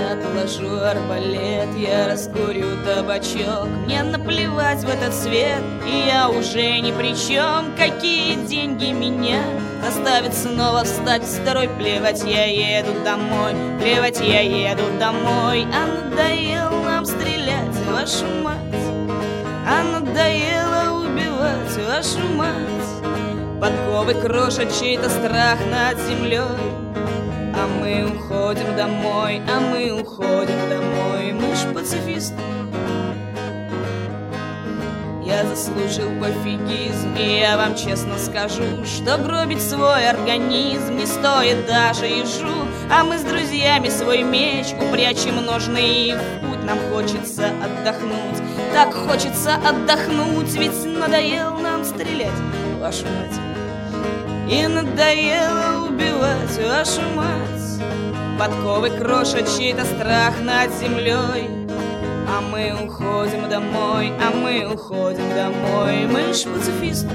отложу арбалет, я раскурю табачок. Мне наплевать в этот свет, и я уже ни при чем. Какие деньги меня заставят снова встать в строй? Плевать, я еду домой, плевать, я еду домой. А надоело нам стрелять, вашу мать, а надоело убивать, вашу мать. Подковы крошат чей-то страх над землей. А мы уходим домой, а мы уходим домой. Мы ж пацифисты. Я заслужил пофигизм, и я вам честно скажу, что гробить свой организм не стоит даже ежу. А мы с друзьями свой меч упрячем ножны и в путь. Нам хочется отдохнуть, так хочется отдохнуть, ведь надоело нам стрелять, вашу мать, и надоело убивать, вашу мать. Подковы крошат чей-то страх над землей. А мы уходим домой, а мы уходим домой. Мы ж пацифисты.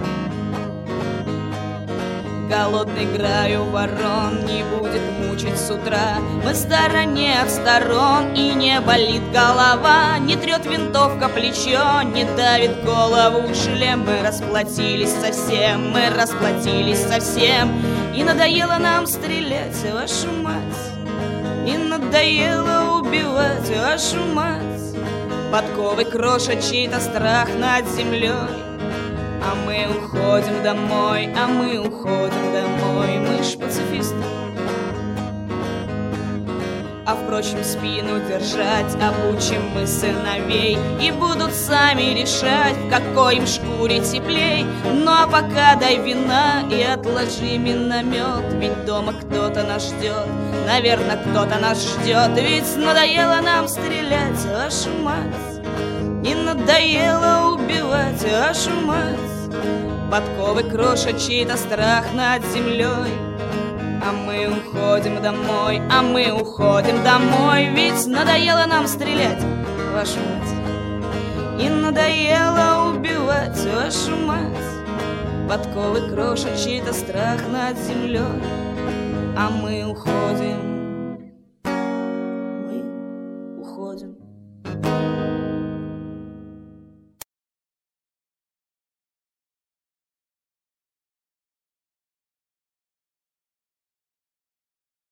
Голодный играю ворон, не будет мучить с утра. Мы в стороне от сторон, и не болит голова, не трет винтовка плечо, не давит голову шлем. Мы расплатились совсем, мы расплатились совсем. И надоело нам стрелять, вашу мать, и надоело убивать, вашу мать. Подковы крошат чей-то страх над землей. А мы уходим домой, а мы уходим домой. Мы ж пацифисты. А впрочем, спину держать обучим мы сыновей, и будут сами решать, в какой им шкуре теплей. Ну а пока дай вина и отложи миномет, ведь дома кто-то нас ждет, наверное, кто-то нас ждет. Ведь надоело нам стрелять, вашу мать, и надоело убивать, вашу мать. Подковы крошат чей-то страх над землей. А мы уходим домой, а мы уходим домой. Ведь надоело нам стрелять, вашу мать, и надоело убивать, вашу мать. Подковы крошат чей-то страх над землей. А мы уходим, мы уходим.